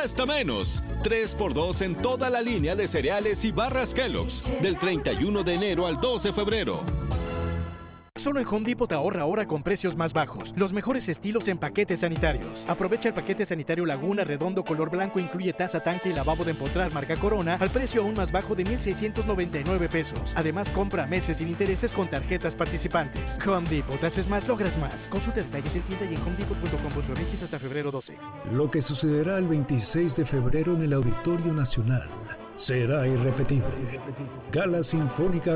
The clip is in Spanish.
cuesta menos. 3x2 en toda la línea de cereales y barras Kellogg's, del 31 de enero al 2 de febrero. Solo en Home Depot ahorra ahora con precios más bajos. Los mejores estilos en paquetes sanitarios. Aprovecha el paquete sanitario Laguna redondo color blanco, incluye taza, tanque y lavabo de empotrar marca Corona al precio aún más bajo de $1,699. Además, compra meses sin intereses con tarjetas participantes. Home Depot, haces más, logras más. Consulta detalles en tienda y en homedepot.com.mx hasta febrero 12. Lo que sucederá el 26 de febrero en el Auditorio Nacional será irrepetible. Gala Sinfónica